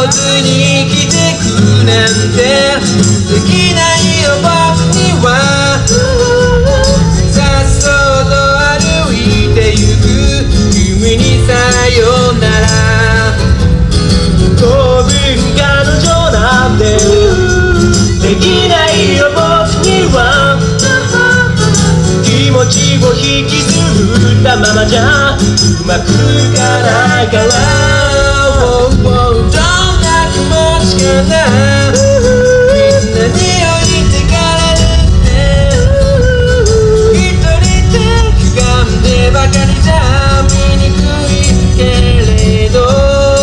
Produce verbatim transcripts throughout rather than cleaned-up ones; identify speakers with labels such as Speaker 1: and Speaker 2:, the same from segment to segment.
Speaker 1: ずに生きてくなんてできないよ僕には。さっそうと歩いてゆく君にさよなら。当分彼女なんてできないよ僕には。気持ちを引きずったままじゃうまくいかないから。どんな気持ちかな。みんなに置いてかれるって一人で歪んでばかりじゃ醜いけれど。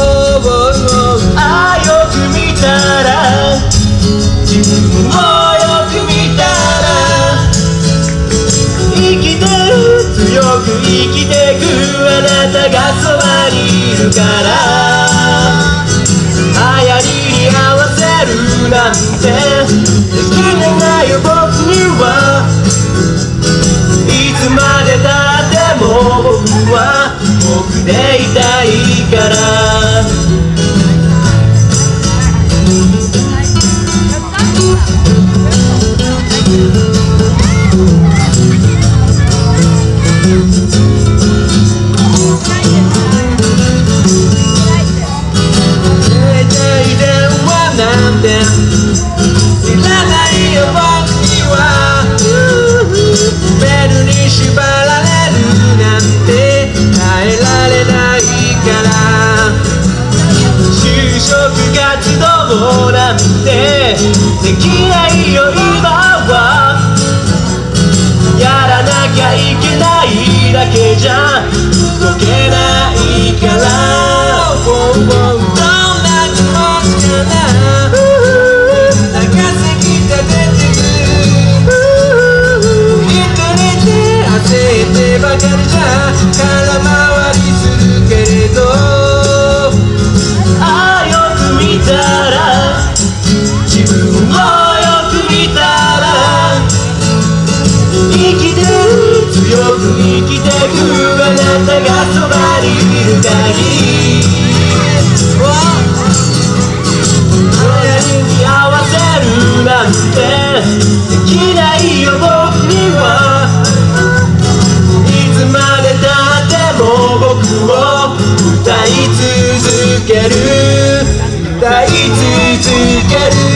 Speaker 1: ああよく見たら自分をよく見たら生きてる強く生きてくあなたがそばにいるから。流行りに合わせるなんてできないよ僕には。いつまでたっても僕は僕でいたいから。なんていらないよ僕には。ベルに縛られるなんて耐えられないから。就職活動なんてできないよ今は。やらなきゃいけないだけじゃ動けないから。どんな気持ちかな。ばかりじゃ空回りするけれど。ああよく見たら自分をよく見たら生きてる強く生きてくあなたがそばにいる限り。流行りに合わせるなんてできないよ僕には。僕を歌い続ける歌い続ける